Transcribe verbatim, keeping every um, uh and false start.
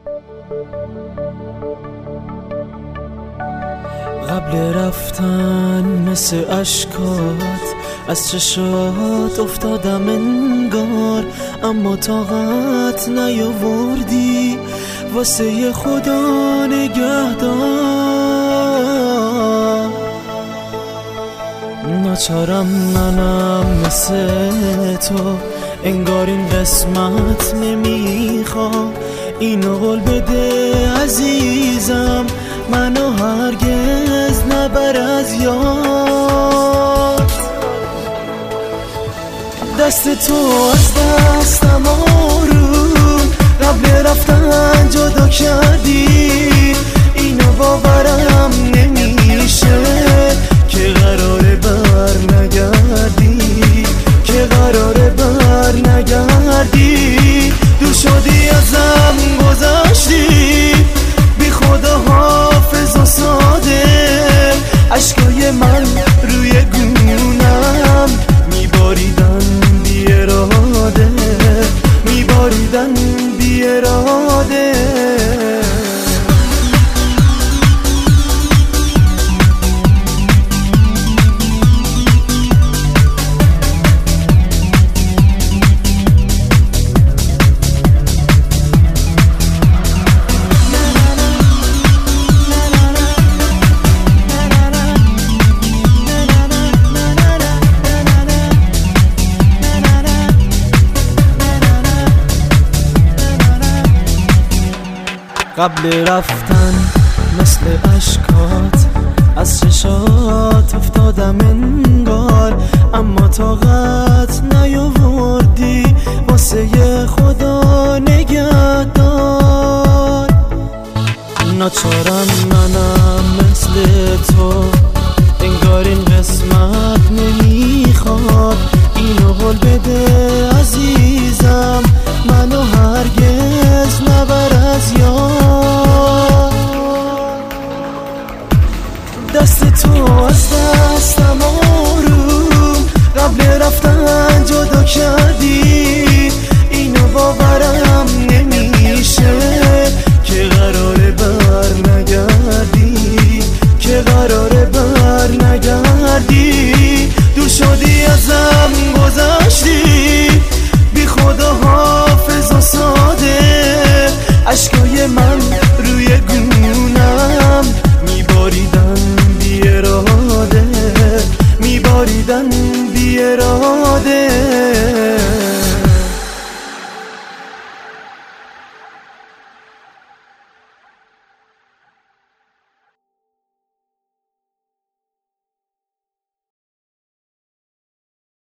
قبل رفتن مثل اشکات از چشات افتادم انگار، اما طاقت نیاوردی واسه خدا نگهدار. ناچارم منم مثل تو، انگار این قسمت نمیخوام. اینو قول بده عزیزم، منو هرگز نبر از یاد. دست تو از دستم آروم قبل رفتن جدا کردی. اینو باورم نمیشه که قراره بر نگردی، که قراره بر نگردی. دور شدی ازم گذشتی، بی خدا حافظ و ساده. عشقای من روی گونم میباریدن بی اراده، میباریدن بی اراده. قبل رفتن مثل اشکات از چشات افتادم انگار، اما طاقت نیاوردی واسه خدا نگهدار. ناچارم منم مثل تو، انگار این قسمت نمیخواد. اینو قول بده عزیزم، منو هرگز نبر از یاد. دست تو از دستم آروم قبل رفتن جدا کردی. اینو باورم نمیشه که قراره بر نگردی، که قراره بر نگردی. دور شدی ازم گذشتی، بی خدا حافظ و ساده. عشق